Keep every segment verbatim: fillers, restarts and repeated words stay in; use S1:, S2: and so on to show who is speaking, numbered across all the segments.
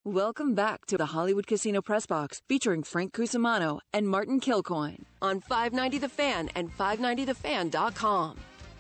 S1: Welcome back to the Hollywood Casino Press Box, featuring Frank Cusimano and Martin Kilcoyne on five ninety The Fan and five ninety the fan dot com.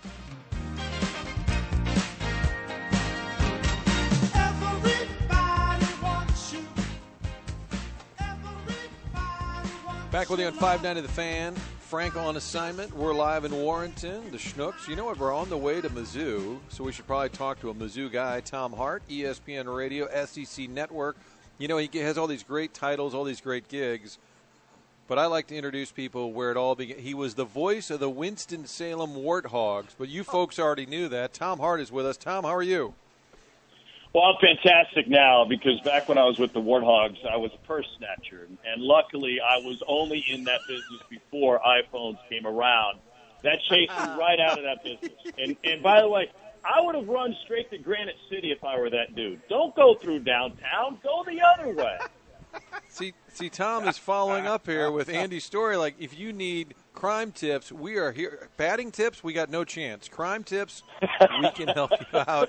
S2: Back with you on five ninety The Fan. Frank on assignment. We're live in Warrenton, the Schnooks. You know what? We're on the way to Mizzou, so we should probably talk to a Mizzou guy, Tom Hart, E S P N Radio, S E C Network. You know, he has all these great titles, all these great gigs. But I like to introduce people where it all began. He was the voice of the Winston-Salem Warthogs, but you folks already knew that. Tom Hart is with us. Tom, how are you?
S3: Well, I'm fantastic now because back when I was with the Warthogs, I was a purse snatcher. And luckily, I was only in that business before iPhones came around. That chased me right out of that business. And, and by the way, I would have run straight to Granite City if I were that dude. Don't go through downtown. Go the other way.
S2: See, see, Tom is following up here with Andy's story. Like, if you need crime tips, we are here. Batting tips, we got no chance. Crime tips, we can help you out.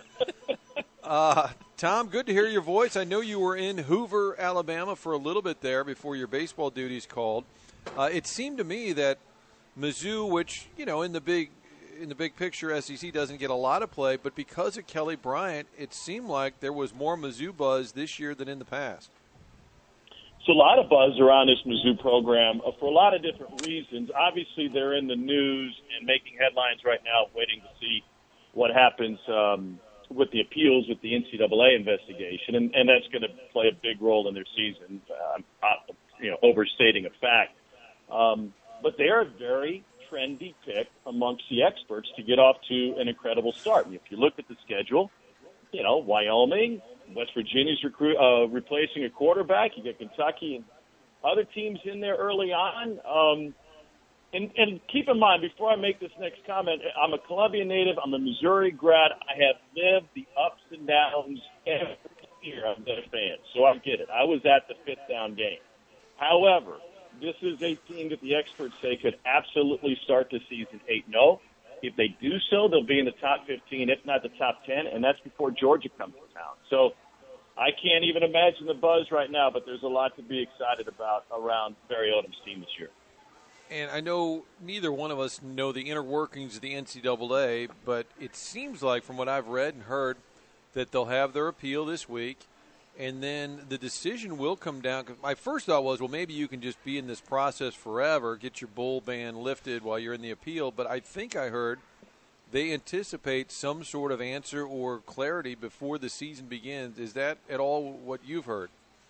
S2: Uh, Tom, good to hear your voice. I know you were in Hoover, Alabama for a little bit there before your baseball duties called. Uh, it seemed to me that Mizzou, which, you know, in the big in the big picture, S E C doesn't get a lot of play, but because of Kelly Bryant, it seemed like there was more Mizzou buzz this year than in the past.
S3: It's a lot of buzz around this Mizzou program uh, for a lot of different reasons. Obviously, they're in the news and making headlines right now, waiting to see what happens um, with the appeals with the N C double A investigation, and, and that's going to play a big role in their season. Uh, I'm not, you know, overstating a fact. Um, but they're a very trendy pick amongst the experts to get off to an incredible start. And if you look at the schedule, you know, Wyoming, West Virginia's recruit, uh, replacing a quarterback. You get Kentucky and other teams in there early on. Um, and, and keep in mind, before I make this next comment, I'm a Columbia native. I'm a Missouri grad. I have lived the ups and downs every year. I'm a fan, so I get it. I was at the fifth down game. However, this is a team that the experts say could absolutely start the season eight and oh. If they do so, they'll be in the top fifteen, if not the top ten, and that's before Georgia comes to town. So I can't even imagine the buzz right now, but there's a lot to be excited about around Barry Odom's team this year.
S2: And I know neither one of us know the inner workings of the N C double A, but it seems like from what I've read and heard that they'll have their appeal this week, and then the decision will come down. Cause my first thought was, well, maybe you can just be in this process forever, get your bull ban lifted while you're in the appeal. But I think I heard they anticipate some sort of answer or clarity before the season begins. Is that at all what you've heard?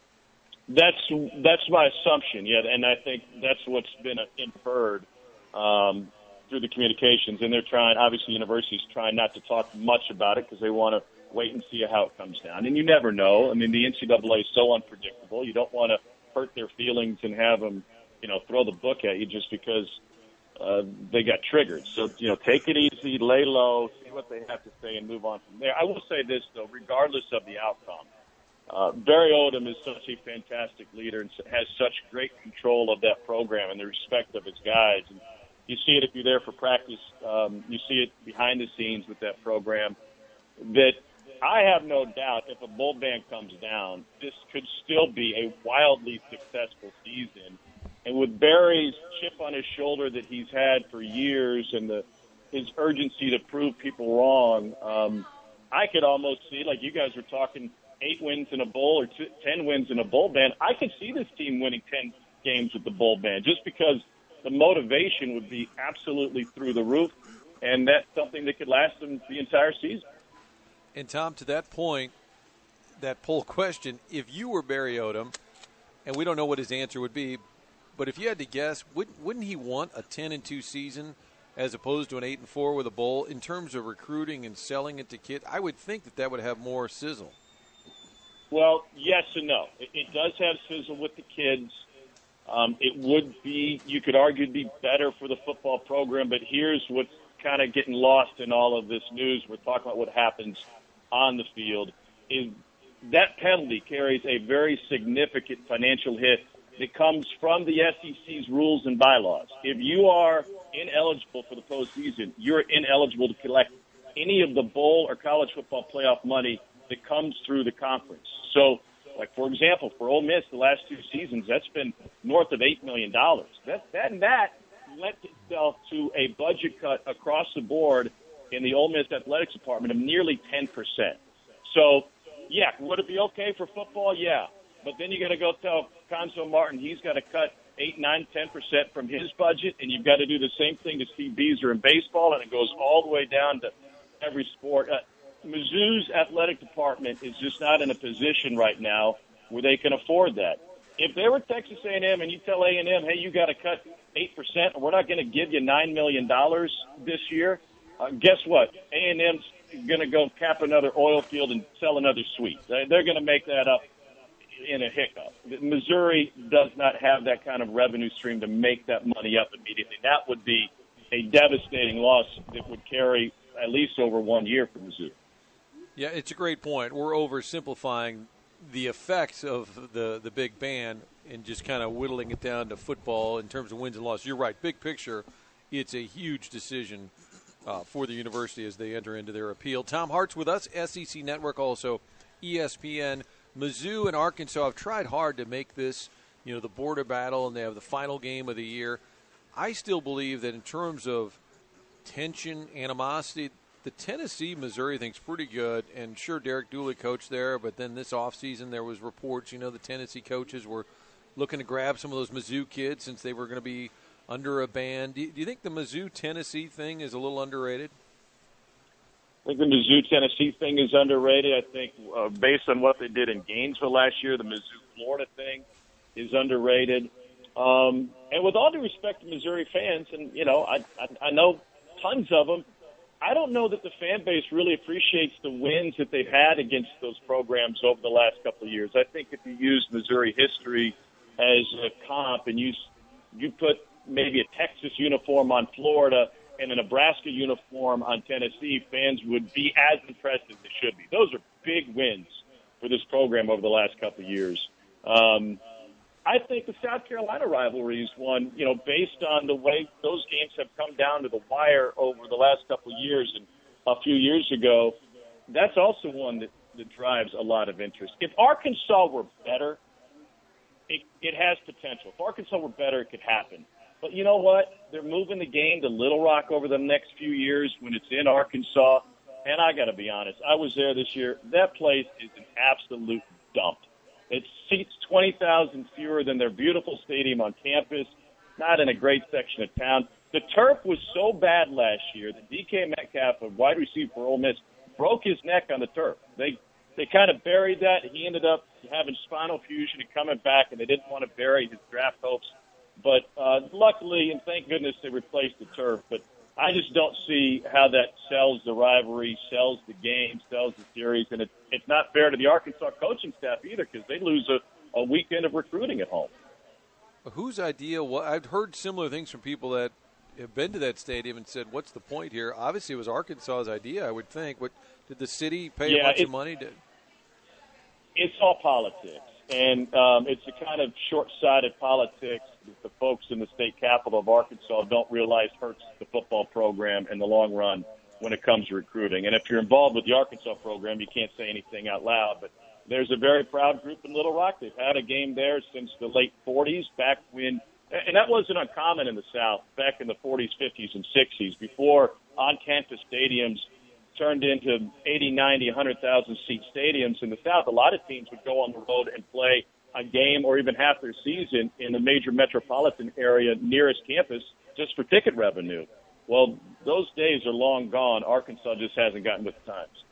S3: That's that's my assumption, yeah, and I think that's what's been inferred um, through the communications. And they're trying, obviously, universities trying not to talk much about it because they want to wait and see how it comes down. And you never know. I mean, the N C double A is so unpredictable. You don't want to hurt their feelings and have them, you know, throw the book at you just because uh, they got triggered. So, you know, take it easy, lay low, see what they have to say, and move on from there. I will say this, though, regardless of the outcome, uh, Barry Odom is such a fantastic leader and has such great control of that program and the respect of his guys. And you see it if you're there for practice. Um, you see it behind the scenes with that program. That I have no doubt if a bull ban comes down, this could still be a wildly successful season. And with Barry's chip on his shoulder that he's had for years and the his urgency to prove people wrong, um, I could almost see, like you guys were talking, eight wins in a bowl or two, ten wins in a bowl ban. I could see this team winning ten games with the bowl ban just because the motivation would be absolutely through the roof, and that's something that could last them the entire season.
S2: And, Tom, to that point, that poll question, if you were Barry Odom, and we don't know what his answer would be, but if you had to guess, wouldn't, wouldn't he want a ten and two season as opposed to an eight and four with a bowl in terms of recruiting and selling it to kids? I would think that that would have more sizzle.
S3: Well, yes and no. It, it does have sizzle with the kids. Um, it would be, you could argue, be better for the football program, but here's what's kind of getting lost in all of this news. We're talking about what happens on the field. Is that penalty carries a very significant financial hit that comes from the S E C's rules and bylaws. If you are ineligible for the postseason, you're ineligible to collect any of the bowl or college football playoff money that comes through the conference. So Like, for example, for Ole Miss, the last two seasons, that's been north of eight million dollars. That, that, and that lent itself to a budget cut across the board in the Ole Miss athletics department of nearly ten percent. So, yeah, would it be okay for football? Yeah. But then you got to go tell Cuonzo Martin he's got to cut eight, nine, ten percent from his budget, and you've got to do the same thing to Steve Beazer in baseball, and it goes all the way down to every sport. Uh, Mizzou's athletic department is just not in a position right now where they can afford that. If they were Texas A and M and you tell A and M, hey, you got to cut eight percent, and we're not going to give you nine million dollars this year, uh, guess what? A and M's going to go cap another oil field and sell another suite. They're going to make that up in a hiccup. Missouri does not have that kind of revenue stream to make that money up immediately. That would be a devastating loss that would carry at least over one year for Mizzou.
S2: Yeah, it's a great point. We're oversimplifying the effects of the, the big ban and just kind of whittling it down to football in terms of wins and losses. You're right. Big picture, it's a huge decision uh, for the university as they enter into their appeal. Tom Hart's with us, S E C Network, also E S P N. Mizzou and Arkansas have tried hard to make this, you know, the border battle, and they have the final game of the year. I still believe that in terms of tension, animosity, the Tennessee-Missouri thing's pretty good. And sure, Derek Dooley coached there, but then this offseason there was reports, you know, the Tennessee coaches were looking to grab some of those Mizzou kids since they were going to be under a ban. Do you, do you think the Mizzou-Tennessee thing is a little underrated?
S3: I think the Mizzou-Tennessee thing is underrated. I think uh, based on what they did in Gainesville last year, the Mizzou-Florida thing is underrated. Um, and with all due respect to Missouri fans, and, you know, I, I, I know tons of them, I don't know that the fan base really appreciates the wins that they've had against those programs over the last couple of years. I think if you use Missouri history as a comp and you, you put maybe a Texas uniform on Florida and a Nebraska uniform on Tennessee, fans would be as impressed as they should be. Those are big wins for this program over the last couple of years. Um, I think the South Carolina rivalry is one, you know, based on the way those games have come down to the wire over the last couple of years and a few years ago. That's also one that, that drives a lot of interest. If Arkansas were better, it, it has potential. If Arkansas were better, it could happen. But you know what? They're moving the game to Little Rock over the next few years when it's in Arkansas. And I got to be honest, I was there this year. That place is an absolute dump. It seats twenty thousand fewer than their beautiful stadium on campus, not in a great section of town. The turf was so bad last year that D K Metcalf, a wide receiver for Ole Miss, broke his neck on the turf. They they kind of buried that. He ended up having spinal fusion and coming back, and they didn't want to bury his draft hopes. But uh, luckily, and thank goodness, they replaced the turf. But I just don't see how that sells the rivalry, sells the game, sells the series. And it, it's not fair to the Arkansas coaching staff either because they lose a, a weekend of recruiting at home.
S2: Whose idea? Well, I've heard similar things from people that have been to that stadium and said, what's the point here? Obviously, it was Arkansas's idea, I would think. What, did the city pay
S3: yeah,
S2: a bunch
S3: it,
S2: of money to?
S3: It's all politics. And um, it's a kind of short-sighted politics that the folks in the state capital of Arkansas don't realize hurts the football program in the long run when it comes to recruiting. And if you're involved with the Arkansas program, you can't say anything out loud. But there's a very proud group in Little Rock. They've had a game there since the late forties, back when – and that wasn't uncommon in the South, back in the forties, fifties, and sixties, before on-campus stadiums turned into eighty, ninety, one hundred thousand seat stadiums in the South. A lot of teams would go on the road and play a game or even half their season in the major metropolitan area nearest campus just for ticket revenue. Well, those days are long gone. Arkansas just hasn't gotten with the times.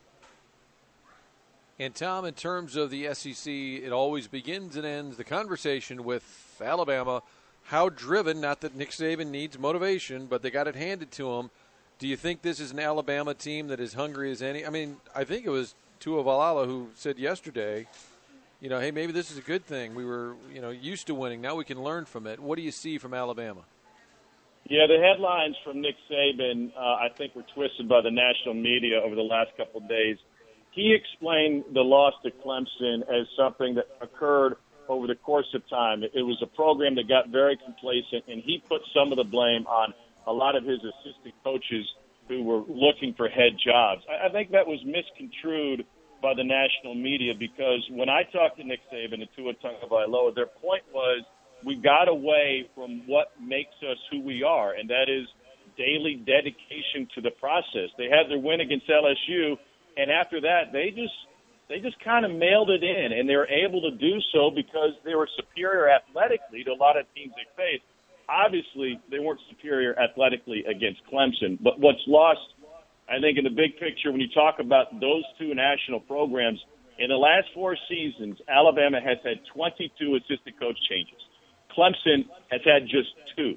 S2: And, Tom, in terms of the S E C, it always begins and ends the conversation with Alabama. How driven, not that Nick Saban needs motivation, but they got it handed to him. Do you think this is an Alabama team that is hungry as any? I mean, I think it was Tua Valala who said yesterday, you know, hey, maybe this is a good thing. We were, you know, used to winning. Now we can learn from it. What do you see from Alabama?
S3: Yeah, the headlines from Nick Saban, uh, I think, were twisted by the national media over the last couple of days. He explained the loss to Clemson as something that occurred over the course of time. It was a program that got very complacent, and he put some of the blame on a lot of his assistant coaches who were looking for head jobs. I think that was misconstrued by the national media, because when I talked to Nick Saban and Tua Tagovailoa, their point was we got away from what makes us who we are, and that is daily dedication to the process. They had their win against L S U, and after that, they just they just kind of mailed it in, and they were able to do so because they were superior athletically to a lot of teams they faced. Obviously, they weren't superior athletically against Clemson, but what's lost, I think, in the big picture, when you talk about those two national programs, in the last four seasons, Alabama has had twenty-two assistant coach changes. Clemson has had just two.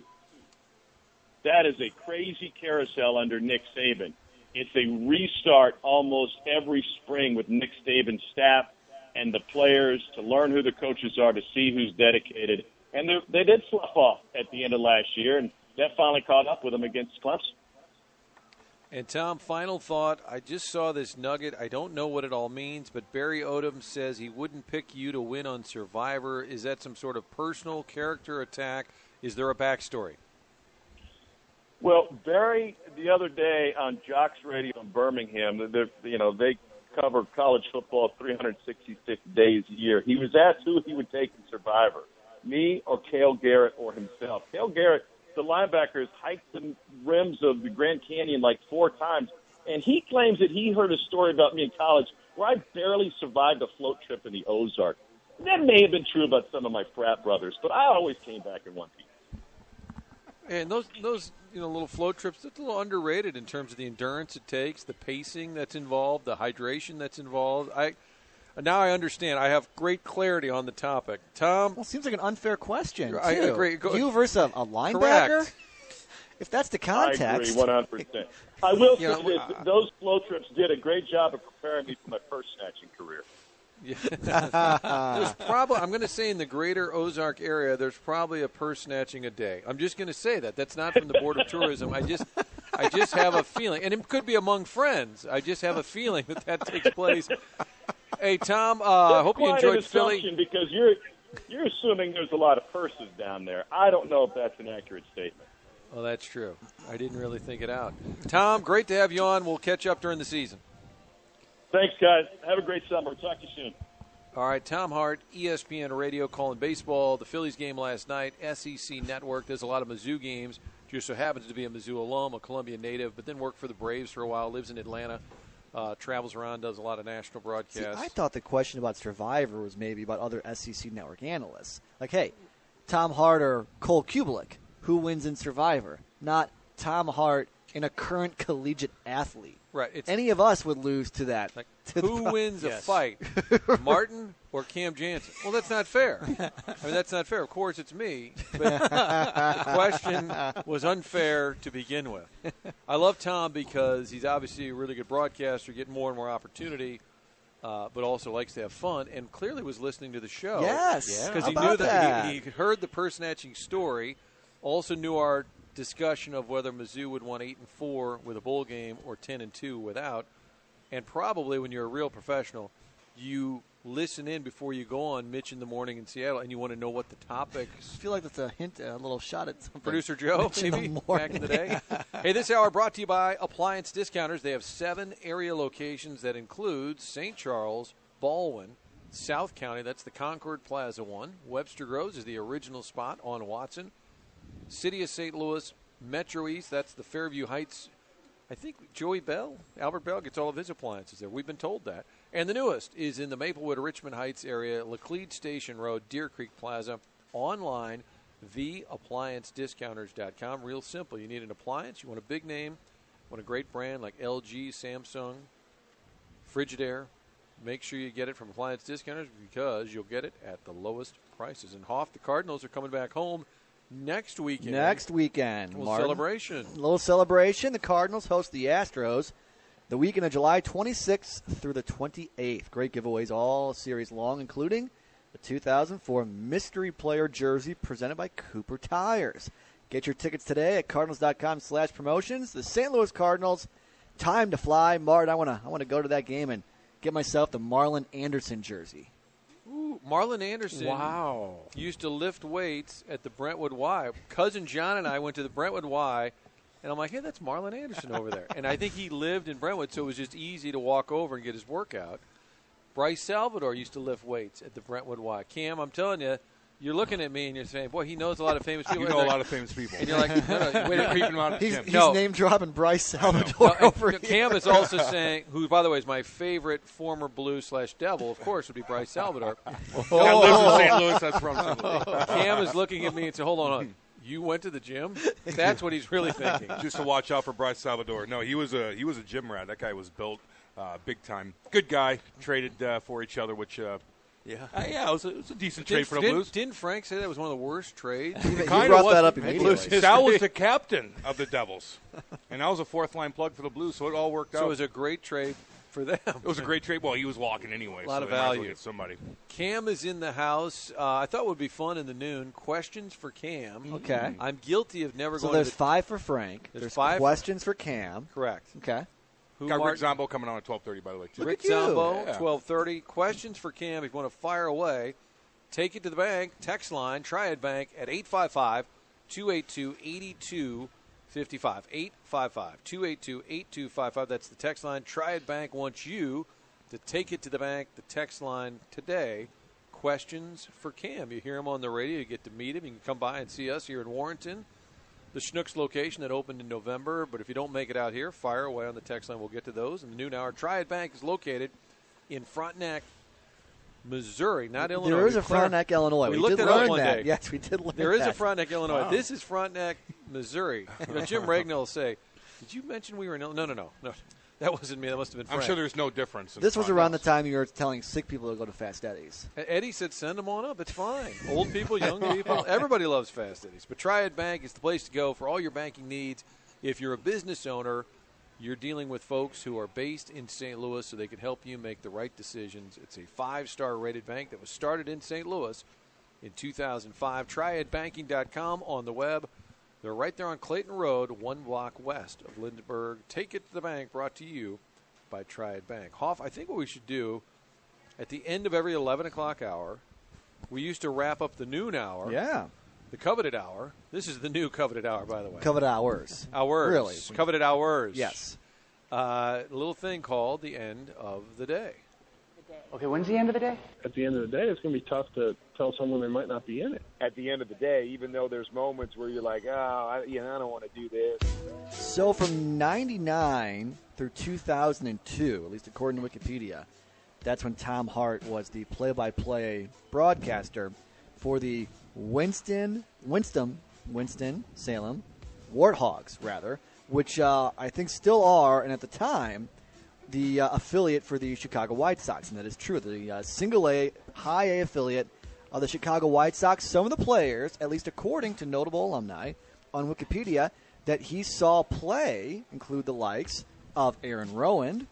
S3: That is a crazy carousel under Nick Saban. It's a restart almost every spring with Nick Saban's staff and the players to learn who the coaches are, to see who's dedicated. And they did slough off at the end of last year, and that finally caught up with them against Clemson.
S2: And, Tom, final thought. I just saw this nugget. I don't know what it all means, but Barry Odom says he wouldn't pick you to win on Survivor. Is that some sort of personal character attack? Is there a backstory?
S3: Well, Barry, the other day on Jocks Radio in Birmingham, you know, they cover college football three hundred sixty-six days a year. He was asked who he would take in Survivor, me or Cale Garrett or himself. Cale Garrett, the linebacker, has hiked the rims of the Grand Canyon like four times, and he claims that he heard a story about me in college where I barely survived a float trip in the Ozarks. That may have been true about some of my frat brothers, but I always came back in one piece.
S2: And those, those you know, little float trips, that's a little underrated in terms of the endurance it takes, the pacing that's involved, the hydration that's involved. I Now I understand. I have great clarity on the topic. Tom?
S4: Well, seems like an unfair question, too.
S2: I agree. Go,
S4: you versus a, a linebacker?
S2: Correct.
S4: If that's the context.
S3: I agree one hundred percent. I will say
S2: you know,
S3: this.
S2: uh,
S3: Those float trips did a great job of preparing me for my purse snatching career.
S2: Yeah. There's probably, I'm going to say in the greater Ozark area, there's probably a purse snatching a day. I'm just going to say that. That's not from the Board of Tourism. I just I just have a feeling, and it could be among friends. I just have a feeling that that takes place. Hey, Tom, I uh, hope you enjoyed Philly.
S3: Because you're, you're assuming there's a lot of purses down there. I don't know if that's an accurate statement.
S2: Well, that's true. I didn't really think it out. Tom, great to have you on. We'll catch up during the season.
S3: Thanks, guys. Have a great summer. Talk to you soon.
S2: All right, Tom Hart, E S P N Radio, calling baseball. The Phillies game last night, S E C Network. There's a lot of Mizzou games. Just so happens to be a Mizzou alum, a Columbia native, but then worked for the Braves for a while, lives in Atlanta, uh, travels around, does a lot of national broadcasts.
S4: See, I thought the question about Survivor was maybe about other S E C Network analysts. Like, hey, Tom Hart or Cole Kubelik, who wins in Survivor? Not Tom Hart and a current collegiate athlete.
S2: Right. It's,
S4: Any of us would lose to that.
S2: Like,
S4: to
S2: who
S4: the,
S2: wins
S4: yes.
S2: a fight, Martin or Cam Jansen? Well, that's not fair. I mean, that's not fair. Of course, it's me. But the question was unfair to begin with. I love Tom because he's obviously a really good broadcaster, getting more and more opportunity, uh, but also likes to have fun, and clearly was listening to the show.
S4: Yes.
S2: Because
S4: How
S2: he
S4: about
S2: knew that,
S4: that?
S2: He, he heard the purse snatching story, also knew our discussion of whether Mizzou would want eight and four with a bowl game or ten and two without. And probably when you're a real professional, you listen in before you go on Mitch in the Morning in Seattle, and you want to know what the topics.
S4: I feel like that's a hint, a little shot at something.
S2: Producer Joe,
S4: Mitch in the
S2: maybe,
S4: Morning.
S2: back in the day. Hey, this hour brought to you by Appliance Discounters. They have seven area locations that include Saint Charles, Baldwin, South County. That's the Concord Plaza one. Webster Groves is the original spot on Watson. City of Saint Louis, Metro East. That's the Fairview Heights. I think Joey Bell, Albert Bell, gets all of his appliances there. We've been told that. And the newest is in the Maplewood, Richmond Heights area, Laclede Station Road, Deer Creek Plaza. Online, the appliance discounters dot com. Real simple. You need an appliance. You want a big name. Want a great brand like L G, Samsung, Frigidaire. Make sure you get it from Appliance Discounters because you'll get it at the lowest prices. And Hoff, the Cardinals are coming back home next weekend.
S4: Next weekend.
S2: A little
S4: Martin.
S2: celebration.
S4: A little celebration. The Cardinals host the Astros the weekend of July twenty-sixth through the twenty-eighth. Great giveaways all series long, including the two thousand four Mystery Player jersey presented by Cooper Tires. Get your tickets today at cardinals.com slash promotions. The Saint Louis Cardinals, time to fly. Martin, I want to I want to go to that game and get myself the Marlon Anderson jersey.
S2: Ooh, Marlon Anderson
S5: Wow.
S2: used to lift weights at the Brentwood Y. Cousin John and I went to the Brentwood Y, and I'm like, hey, that's Marlon Anderson over there. And I think he lived in Brentwood, so it was just easy to walk over and get his workout. Bryce Salvador used to lift weights at the Brentwood Y. Cam, I'm telling you, you're looking at me and you're saying, boy, he knows a lot of famous people.
S5: You know a lot of famous people.
S2: And you're like, no, no, wait a minute.
S4: He's,
S5: He's
S4: he's
S2: No.
S4: name dropping Bryce Salvador
S2: No,
S4: over
S2: and
S4: here.
S2: Cam is also saying, who, by the way, is my favorite former Blue slash Devil, of course, would be Bryce Salvador.
S5: That lives in Saint Louis. That's from Saint Louis.
S2: Cam is looking at me and saying, hold on, hold on. You went to the gym? That's what he's really thinking.
S5: Just to watch out for Bryce Salvador. No, he was a he was a gym rat. That guy was built uh, big time. Good guy. Traded uh, for each other, which uh,
S2: Yeah.
S5: uh, yeah, it was, a, it was a decent
S2: Didn't,
S5: trade for the
S2: didn't,
S5: Blues.
S2: didn't Frank say that was one of the worst trades?
S4: He
S5: Kinda
S4: brought
S5: was.
S4: that up
S5: Blues
S4: immediately.
S5: Sal was the captain of the Devils, and I was a fourth line plug for the Blues, so it all worked
S2: So
S5: out.
S2: it was a great trade for them.
S5: It was a great trade. Well, he was walking anyway.
S2: A lot
S5: so
S2: of
S5: they might as well
S2: value.
S5: get somebody.
S2: Cam is in the house. Uh, I thought it would be fun in the noon. Questions for Cam.
S4: Okay.
S2: I'm guilty of never
S4: So
S2: going
S4: there's
S2: to the
S4: five for Frank.
S2: There's
S4: There's,
S2: five-
S4: questions for Cam.
S2: Correct.
S4: Okay.
S2: Who
S5: Got Rick
S2: Martin-
S5: Zombo coming on at twelve thirty, by the way. Too.
S4: Look
S2: Rick
S4: at you.
S2: Zombo,
S5: Yeah.
S2: twelve thirty. Questions for Cam if you want to fire away. Take it to the bank. Text line, Triad Bank at eight five five, two eight two, eight two five five. eight five five, two eight two, eight two five five. That's the text line. Triad Bank wants you to take it to the bank. The text line today. Questions for Cam. You hear him on the radio. You get to meet him. You can come by and see us here in Warrenton. The Schnucks location that opened in November. But if you don't make it out here, fire away on the text line. We'll get to those. And the noon hour, Triad Bank is located in Frontenac, Missouri, not Illinois.
S4: There is
S2: We
S4: a
S2: clar-
S4: Frontenac, Illinois.
S2: We
S4: We,
S2: looked
S4: did
S2: it up
S4: learn
S2: one
S4: that.
S2: day.
S4: Yes, we did learn
S2: There is
S4: that.
S2: a Frontenac, Illinois. This is Frontenac, Missouri. You know, Jim Ragnall will say, did you mention we were in Illinois? No, no, no. no. That wasn't me. That must have been
S5: I'm
S2: Frank.
S5: sure there's no difference. In
S4: This was
S5: front
S4: around the
S5: house.
S4: time you were telling sick people to go to Fast Eddie's.
S2: Eddie said, send them on up. It's fine. Old people, young people, everybody loves Fast Eddie's. But Triad Bank is the place to go for all your banking needs. If you're a business owner, you're dealing with folks who are based in Saint Louis so they can help you make the right decisions. It's a five-star rated bank that was started in Saint Louis in two thousand five. triad banking dot com on the web. They're right there on Clayton Road, one block west of Lindbergh. Take it to the bank, brought to you by Triad Bank. Hoff, I think what we should do at the end of every eleven o'clock hour, we used to wrap up the noon hour,
S4: Yeah.
S2: the coveted hour. This is the new coveted hour, by the way.
S4: Covered hours.
S2: Hours.
S4: Really?
S2: Coveted hours.
S4: Yes.
S2: Uh, a little thing called the end of the day.
S6: Okay, when's the end of the day?
S7: At the end of the day, it's going to be tough to tell someone they might not be in it.
S8: At the end of the day, even though there's moments where you're like, oh, I, you know, I don't want to do this.
S4: So from ninety-nine through two thousand two, at least according to Wikipedia, that's when Tom Hart was the play-by-play broadcaster for the Winston, Winston, Winston, Salem, Warthogs, rather, which uh, I think still are, and at the time, the uh, affiliate for the Chicago White Sox. And that is true. The uh, single A, high A affiliate of the Chicago White Sox. Some of the players, at least according to notable alumni on Wikipedia, that he saw play include the likes of Aaron Rowand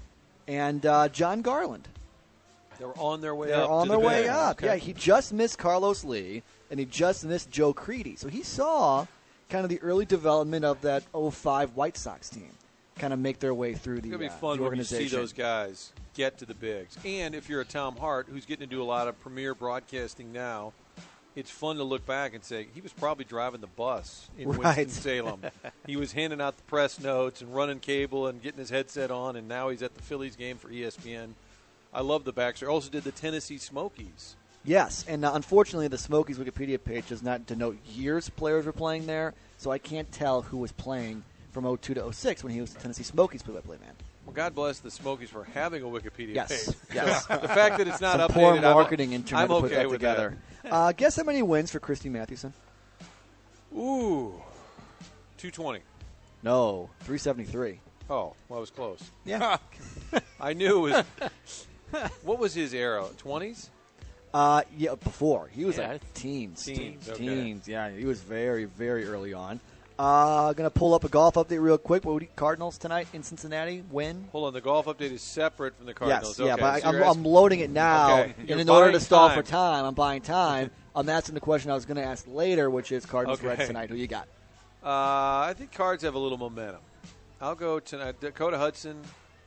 S4: and uh, John Garland.
S2: They were on their way
S4: They're
S2: up.
S4: on
S2: to
S4: their
S2: the
S4: way
S2: band.
S4: up.
S2: Okay.
S4: Yeah, he just missed Carlos Lee, and he just missed Joe Creedy. So he saw kind of the early development of that oh five White Sox team kind of make their way through the,
S2: It's going to be
S4: uh,
S2: fun
S4: the
S2: when you see
S4: organization.
S2: those guys get to the bigs. And if you're a Tom Hart who's getting to do a lot of premier broadcasting now, it's fun to look back and say he was probably driving the bus in
S4: Right.
S2: Winston-Salem. He was handing out the press notes and running cable and getting his headset on, and now he's at the Phillies game for E S P N. I love the backstory. Also did the Tennessee Smokies.
S4: Yes, and uh, unfortunately, the Smokies Wikipedia page does not denote years players were playing there, so I can't tell who was playing from oh two to oh six when he was the Tennessee Smokies play-by-play man.
S2: Well, God bless the Smokies for having a Wikipedia
S4: Yes,
S2: page.
S4: yes.
S2: So the fact that it's not
S4: Some
S2: updated,
S4: poor
S2: I'm-
S4: marketing intern
S2: I'm
S4: to put
S2: okay
S4: that
S2: with
S4: together. uh, guess how many wins for Christy Mathewson?
S2: that. Ooh, two twenty.
S4: No, three seventy-three.
S2: Oh, well, I was close.
S4: Yeah.
S2: I knew it was. What was his era? twenties?
S4: Uh, yeah, before. He was
S2: Yeah.
S4: like teens.
S2: Teens, okay.
S4: Teens, yeah. He was very, very early on. Uh, going to pull up a golf update real quick. What would you, Cardinals tonight in Cincinnati win?
S2: Hold on, the golf update is separate from the Cardinals.
S4: Yes, yeah,
S2: okay,
S4: but
S2: so
S4: I,
S2: you're
S4: I'm,
S2: asking-
S4: I'm loading it now,
S2: Okay,
S4: and
S2: you're
S4: in order to
S2: buying
S4: stall
S2: time.
S4: for time, I'm buying time. I'm asking the question I was going to ask later, which is Cardinals
S2: Okay.
S4: Reds tonight. Who you got?
S2: Uh, I think Cards have a little momentum. I'll go tonight. Dakota Hudson,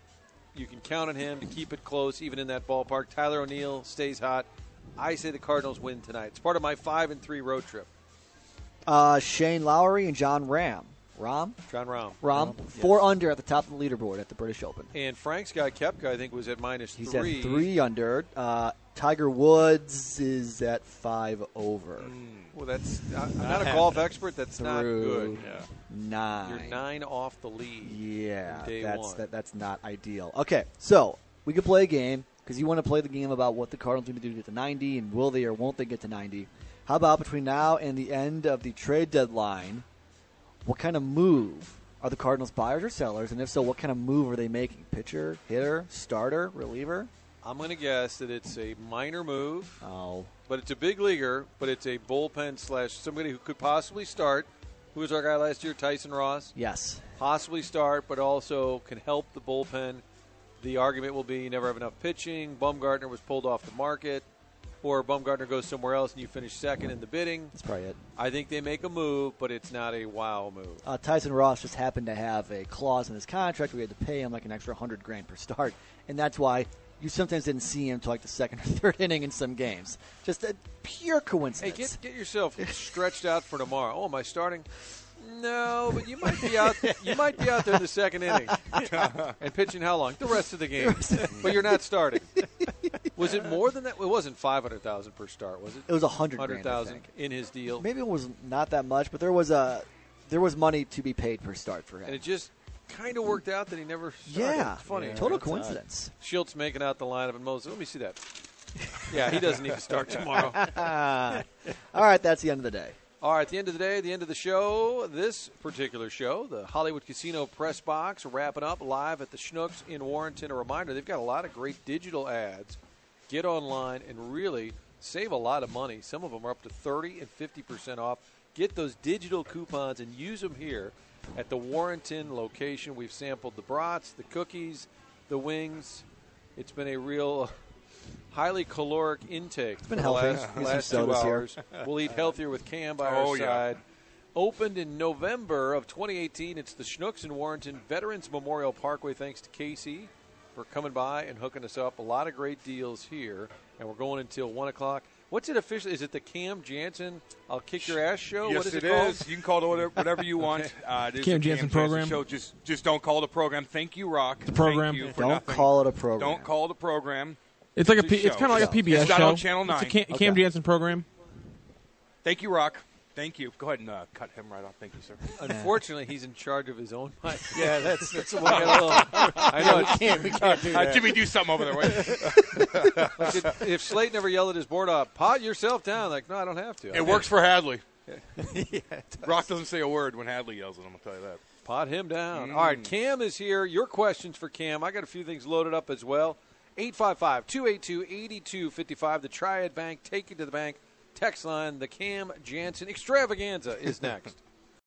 S2: you can count on him to keep it close, even in that ballpark. Tyler O'Neill stays hot. I say the Cardinals win tonight. It's part of my five and three road trip.
S4: Uh, Shane Lowry and John Ram Rahm?
S2: John Rahm.
S4: Rahm. Four under at the top of the leaderboard at the British Open.
S2: And Frank's guy, Koepka, I think, was at minus
S4: He's
S2: three.
S4: at three under. Uh, Tiger Woods is at five over.
S2: Mm. Well, that's – I'm not a golf expert. That's not good.
S4: Yeah. Nine.
S2: You're nine off the lead.
S4: Yeah,
S2: day
S4: that's
S2: one.
S4: that, that's not ideal. Okay, so we could play a game because you want to play the game about what the Cardinals need to do to get to ninety and will they or won't they get to ninety. How about between now and the end of the trade deadline, what kind of move are the Cardinals buyers or sellers? And if so, what kind of move are they making? Pitcher, hitter, starter, reliever?
S2: I'm going to guess that it's a minor move.
S4: Oh.
S2: But it's a big leaguer, but it's a bullpen slash somebody who could possibly start. Who was our guy last year? Tyson Ross?
S4: Yes.
S2: Possibly start, but also can help the bullpen. The argument will be you never have enough pitching. Bumgarner was pulled off the market. Or Bumgarner goes somewhere else and you finish second in the bidding.
S4: That's probably it.
S2: I think they make a move, but it's not a wow move.
S4: Uh, Tyson Ross just happened to have a clause in his contract where we had to pay him like an extra one hundred grand per start. And that's why you sometimes didn't see him until like the second or third inning in some games. Just a pure coincidence.
S2: Hey, get get yourself stretched out for tomorrow. Oh, am I starting? No, but you might be out. You might be out there in the second inning and pitching how long? The rest of the game. But you're not starting. Was it more than that? It wasn't five hundred thousand per start, was it?
S4: It was a hundred
S2: hundred thousand in his deal.
S4: Maybe it was not that much, but there was a there was money to be paid per start for him.
S2: And it just kind of worked out that he never started.
S4: Yeah,
S2: it's funny.
S4: yeah, total coincidence.
S2: Odd. Schultz making out the lineup, and Moses. Let me see that. Yeah, he doesn't need to start tomorrow.
S4: All right, that's the end of the day.
S2: All right, at the end of the day, the end of the show, this particular show, the Hollywood Casino Press Box, wrapping up live at the Schnucks in Warrenton. A reminder, they've got a lot of great digital ads. Get online and really save a lot of money. Some of them are up to thirty and fifty percent off. Get those digital coupons and use them here at the Warrenton location. We've sampled the brats, the cookies, the wings. It's been a real highly caloric intake.
S4: It's been
S2: for
S4: healthy.
S2: the last,
S4: Get
S2: last
S4: some
S2: two
S4: sodas here.
S2: hours. We'll eat healthier with Cam by
S5: Oh,
S2: our
S5: yeah.
S2: side. Opened in November of twenty eighteen. It's the Schnucks in Warrenton Veterans Memorial Parkway. Thanks to Casey for coming by and hooking us up. A lot of great deals here, and we're going until one o'clock. What's it officially? Is it the Cam Jansen I'll Kick Your Ass show?
S5: Yes,
S2: what is it,
S5: it
S2: called?
S5: is. You can call it whatever, whatever you want.
S2: Okay.
S5: Uh, it is
S9: Cam
S5: the
S9: Jansen program.
S5: Show. Just, just don't call it a program. Thank you, Rock. The
S9: program.
S5: Thank you for
S4: Don't
S5: nothing.
S4: call it a program.
S5: Don't call it a program.
S9: It's like a
S5: It's a
S9: P, it's
S5: show.
S9: kind of like a P B S
S5: It's not
S9: show.
S5: on Channel nine.
S9: It's a Cam,
S4: Okay.
S9: Cam Jansen program.
S5: Thank you, Rock. Thank you. Go ahead and uh, cut him right off. Thank you, sir.
S2: Unfortunately, he's in charge of his own mic. Yeah, that's that's what we got a little. I know.
S4: we can't. We can't do
S5: Uh,
S4: that.
S5: Jimmy, do something over there. Wait.
S2: Like if, if Slate never yelled at his board up, pot yourself down. Like, no, I don't have to.
S5: It works for Hadley.
S4: Yeah,
S5: Rock doesn't say a word when Hadley yells at him. I'll tell you that.
S2: Pot him down.
S5: Mm.
S2: All right, Cam is here. Your questions for Cam. I got a few things loaded up as well. eight five five, two eight two, eight two five five. The Triad Bank. Take you to the bank. Text line. The Cam Jansen extravaganza is next.